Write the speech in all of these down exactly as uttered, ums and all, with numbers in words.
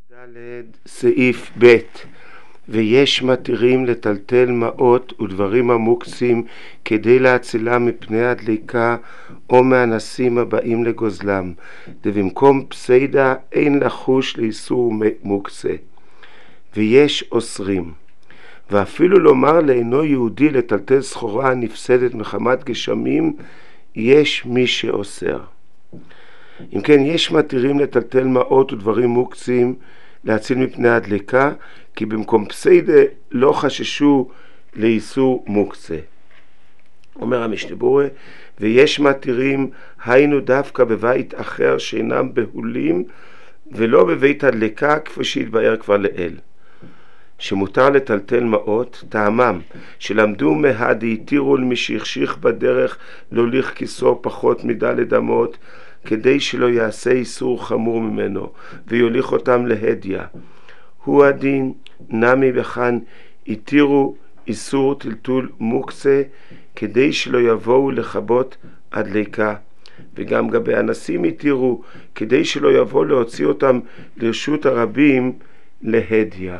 ד' סעיף ב' ויש מתירים לטלטל מעות ודברים המוקצים כדי להצילם מפני הדליקה או מאנסים הבאים לגוזלם, ובמקום פסיידה אין לחוש לאיסור מוקצה. ויש אוסרים, ואפילו לומר לאינו יהודי לטלטל סחורה הנפסדת מחמת גשמים, יש מי שאוסר. אם כן, יש מתירים לטלטל מעות ודברים מוקצים להציל מפני הדליקה, כי במקום פסיידה לא חששו לאיסור מוקצה. אומר המשנה ברורה, ויש מתירים היינו דווקא בבית אחר שאינם בהולים ולא בבית הדליקה, כפי שהתבאר כבר לאל, שמותר לטלטל מעות, טעמם שלמדו מהדהיתירו למי שהחשיך בדרך להוליך כיסו פחות מדלת אמות, כדי שלא יעשה איסור חמור ממנו ויוליך אותם להדיה. הוא הדין נמי וכאן התירו איסור טלטול מוקצה, כדי שלא יבואו לכבות הדליקה, וגם גבי אנסים התירו כדי שלא יבואו להוציא אותם לרשות הרבים להדיה.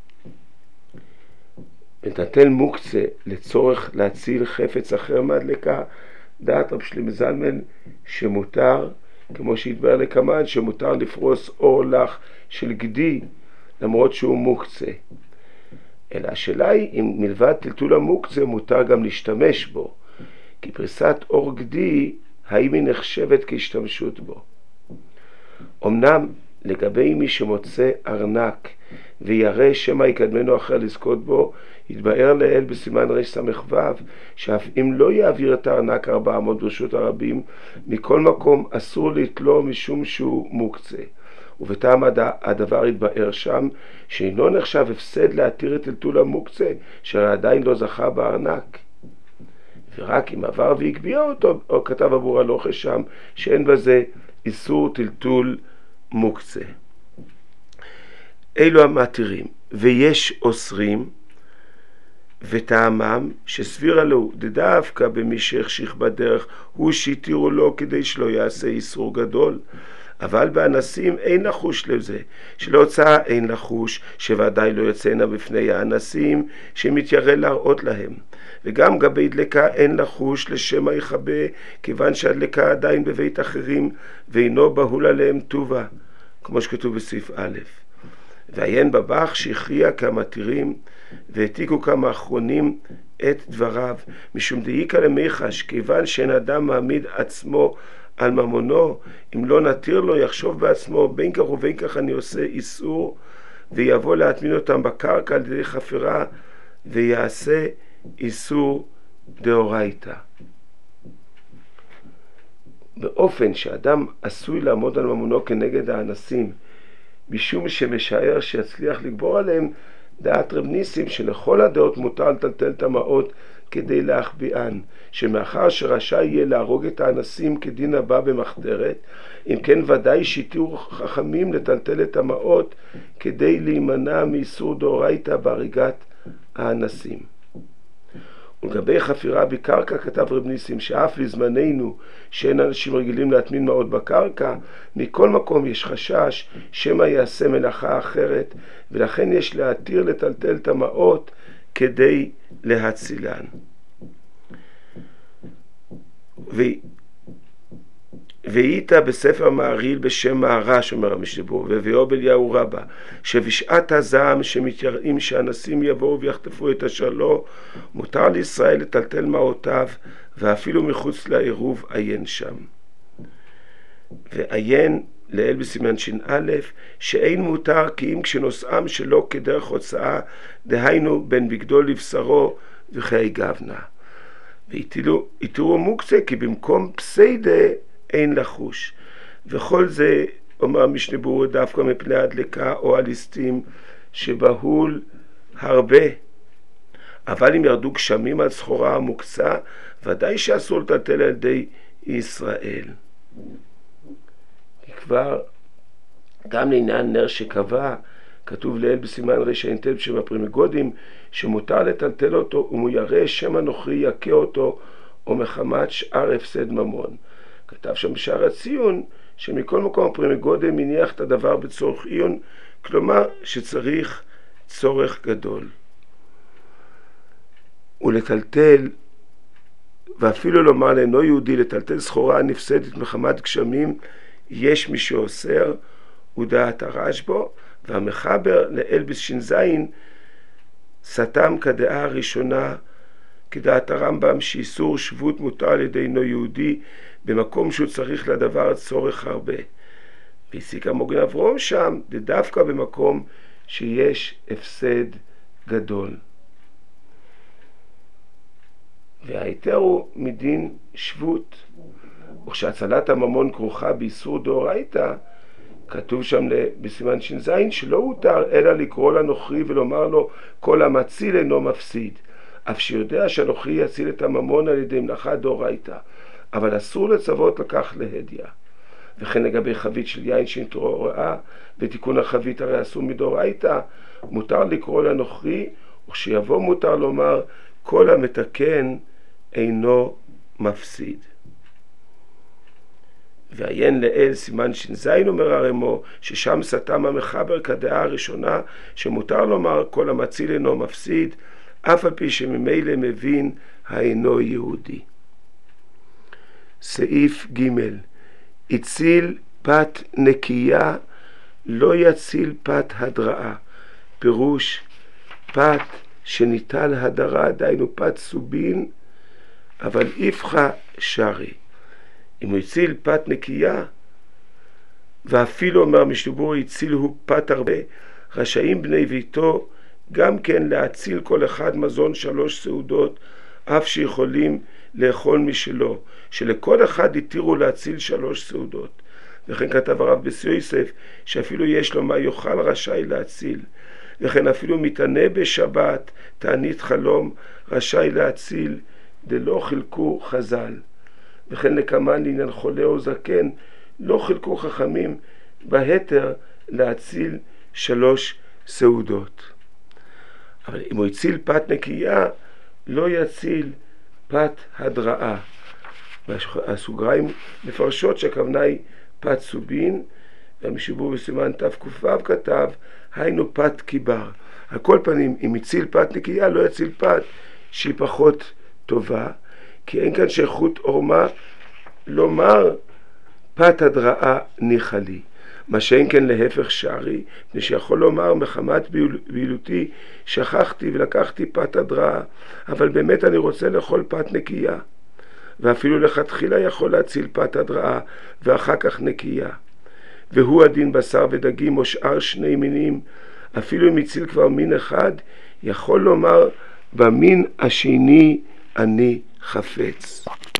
לטלטל מוקצה לצורך להציל חפץ אחר מהדליקה, דעת רב שלמה זלמן שמותר, כמו שהתבאר לקמן, שמותר לפרוס אור לך של גדי למרות שהוא מוקצה. אלא השאלה היא אם מלבד טלטול המוקצה מותר גם להשתמש בו, כי פריסת אור גדי האם היא נחשבת כהשתמשות בו. אמנם לגבי מי שמוצא ארנק וירא שמא יקדמנו אחר לזכות בו, התבאר לאל בסימן רש סמך ו' שאף אם לא יעביר את הארנק ארבע מאות ברשות הרבים, מכל מקום אסור לתלו משום שהוא מוקצה. ובטעם הדבר התבאר שם שאינו נחשב הפסד להתיר את טלטול המוקצה שעדיין לא זכה בארנק, ורק אם עבר והגביע אותו, או כתב עבור הלוכה שם שאין בזה איסור טלטול מוקצה. אלו המתירים, ויש אוסרים, וטעמם שסבירה לו דווקא במי שהחשיך בדרך הוא שהתירו לו כדי שלא יעשה איסור גדול, אבל באנסים אין לחוש לזה, שלהוצאה אין לחוש, שוודאי לא יוצאנה בפני האנסים שמתיירא להראות להם, וגם גבי דליקה אין לחוש לשם היחבא, כיוון שהדליקה עדיין בבית אחרים ואינו בהול עליהם טובה, כמו שכתוב בסעיף א'. ועיין בבח שהכריע כמתירים והעתיקו כמה אחרונים את דבריו, משום דאיקה למיחש, כיוון שאין אדם מעמיד עצמו על ממונו, אם לא נתיר לו יחשוב בעצמו בין כך ובין כך אני עושה איסור, ויבוא להטמין אותם בקרקע על ידי חפירה ויעשה איסור דאורייתא. באופן שאדם עשוי לעמוד על ממונו כנגד האנסים משום שמשער שיצליח לגבור עליהם, דעת רב ניסים שלכל הדעות מותר לטלטל את המעות כדי להחביאן, שמאחר שרשאי יהיה להרוג את האנסים כדין הבא במחתרת, אם כן ודאי שהתירו חכמים לטלטל את המעות כדי להימנע מאיסור דאורייתא בהריגת האנסים. ולגבי חפירה בקרקע כתב רב ניסים שאף לזמננו שאין אנשים רגילים להטמין מעות בקרקע, מכל מקום יש חשש שמא יעשה מלאכה אחרת, ולכן יש להתיר לטלטל את המעות כדי להצילן. ו... ואיתה בספר מעריל בשם מהר"ש, אומר המשנה ברורה, והביאו אליהו רבה, שבשעת הזעם שמתייראים שאנסים יבואו ויחטפו את השלו, מותר לישראל לטלטל מעותיו, ואפילו מחוץ לעירוב עיין שם. ועיין לאל בסימן ש"א שאין מותר כי אם כשנושאם שלא כדרך הוצאה, דהיינו בין בגדו לבשרו וכי גבנה. והתירו מוקצה כי במקום פסיידה אין לחוש, וכל זה אומר המשנה ברורה דווקא מפני הדליקה או הליסטים שבהול הרבה. אבל אם ירדו גשמים על סחורה המוקצה, ודאי שאסור לטלטל על ידי ישראל. כבר גם לעניין נר שקבע כתוב לאל בסימן רש"ט שבפרימגודים שמותר לטלטל אותו אם הוא ירא שמא נוכרי יכה אותו או מחמת שאר הפסד ממון. כתב שם בשער הציון שמכל מקום הפרימי גודל מניח את הדבר בצורך עיון, כלומר שצריך צורך גדול. ולטלטל, ואפילו לומר לאינו יהודי לטלטל סחורה נפסדת מחמת גשמים, יש מי שאוסר, ודעת הרשב"א, והמחבר לאל בש"ז סתם כדעה הראשונה, כדעת הרמב"ם שאיסור שבות מותר על ידי אינו יהודי במקום שהוא צריך לדבר צורך הרבה. והסיק המוגן אברום שם, דווקא במקום שיש הפסד גדול. וההיתר הוא מדין שבות, וכשהצלת הממון כרוכה באיסור דאורייתא, כתוב שם בסימן ש"ז שלא הותר אלא לקרוא לנוכרי ולומר לו כל המציל אינו מפסיד, אף שיודע שהנוכרי יציל את הממון על ידי מלאכה דאורייתא, אבל אסור לצוות לקח להדיא. וכן לגבי חבית של יין שנתרו רעה, ותיקון החבית הרי אסור מדאורייתא, מותר לקרוא לנוכרי, וכשיבוא מותר לומר כל המתקן אינו מפסיד. ועיין לאל סימן ש"ז אומר הרמו, ששם סתם המחבר כדעה הראשונה שמותר לומר כל המציל אינו מפסיד, אף על פי שממילא מבין האינו יהודי. סעיף ג' הציל פת נקייה לא יציל פת הדרעה. פירוש פת שניטל הדרה, דהיינו פת סובין, אבל איפכה שרי. אם הוא הציל פת נקייה, ואפילו אומר משתבור הציל הוא פת הרבה, רשאים בני ביתו גם כן להציל כל אחד מזון שלוש סעודות, אף שיכולים לאכול משלו, שלכל אחד התירו להציל שלוש סעודות. וכן כתב הרב בשיא יוסף שאפילו יש לו מה יאכל רשאי להציל. וכן אפילו מתענה בשבת תענית חלום רשאי להציל, דלא חילקו חז"ל. וכן לקמן לעניין חולה או זקן לא חילקו חכמים בהתר להציל שלוש סעודות. אבל אם הוא הציל פת נקייה לא יציל פת הדרעה. והסוגריים מפרשות שהכוונה היא פת סובין, והמשתבור בסימן תק"ו כתב היינו פת קיבר. על כל פנים אם הציל פת נקייה לא יציל פת שהיא פחות טובה, כי אין כאן שייכות עורמה לומר פת הדרעה ניחא לי, מה שאין כן להפך שערי, מפני שיכול לומר מחמת בהילותי שכחתי ולקחתי פת הדרעה, אבל באמת אני רוצה לאכול פת נקייה, ואפילו לכתחילה יכול להציל פת הדרעה ואחר כך נקייה. והוא הדין בשר ודגים או שאר שני מינים, אפילו אם הציל כבר מין אחד, יכול לומר במין השני אני חפץ.